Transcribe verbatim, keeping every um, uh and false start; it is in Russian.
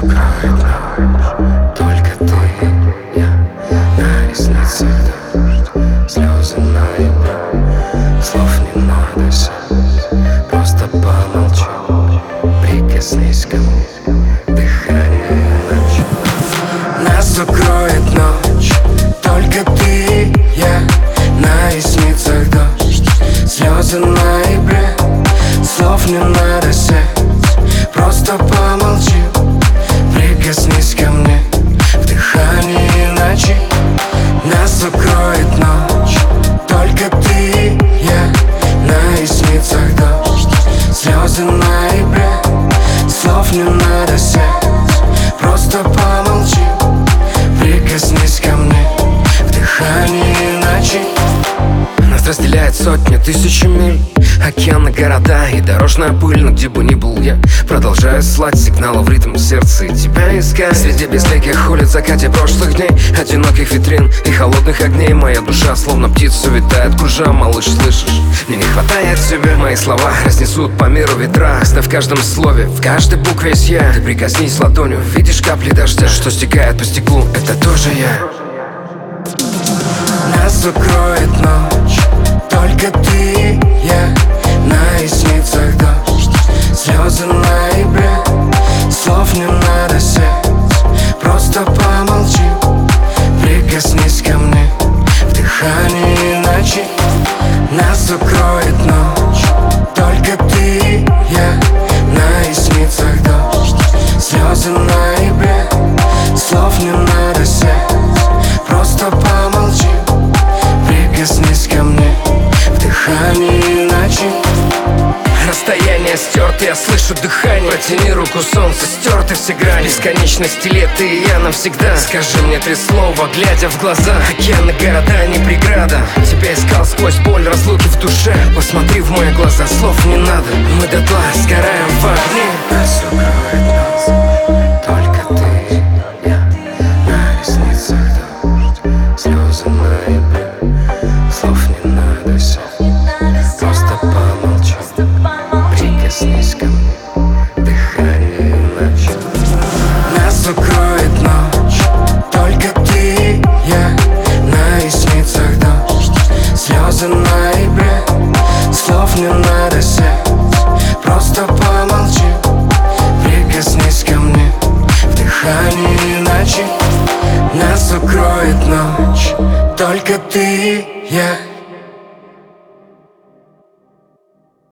укроет ночь, только ты и я. На ресницах дождь, слезы ноября. Слов не надо сядь, просто помолчи. Прикоснись ко мне, дыхание ночи. Нас укроет ночь, только ты и я. На ресницах дождь, слезы ноября. Слов не надо сядь, просто помолчи. Прикоснись ко мне, в дыхании ночи. Нас укроет ночь, только ты и я. На ресницах дождь, слезы ноября. Слов не надо сядь, просто помолчи. Прикоснись ко мне, в дыхании ночи. Нас разделяет сотни, тысячи миль, океаны, города и дорожная пыль. Но где бы ни был я, продолжаю слать сигналы в ритм сердца и тебя искать. Среди безликих улиц, закате прошлых дней, одиноких витрин и холодных огней. Моя душа словно птица витает, кружа. Малыш, слышишь? Мне не хватает тебя. Мои слова разнесут по миру ветра. В каждом слове, в каждой букве есть я. Ты прикоснись ладонью, видишь капли дождя, что стекает по стеклу, это тоже я. Нас укроет ночь, только ты и я. На ресницах дождь, слезы ноября. Слов не надо сядь, просто помолчи. Прикоснись ко мне, в дыхании ночи. Нас укроет ночь, только ты и я. На ресницах дождь, слезы ноября. Слов не надо сядь, просто помолчи. Прикоснись ко мне, в дыхании ночи. Расстояние стерто, я слышу дыхание. Протяни руку, солнце, стерты все грани. Бесконечности лет, ты и я навсегда. Скажи мне три слова, глядя в глаза. Океаны, города, не преграда. Тебя искал сквозь боль, разлуки в душе. Посмотри в мои глаза, слов не надо. Мы до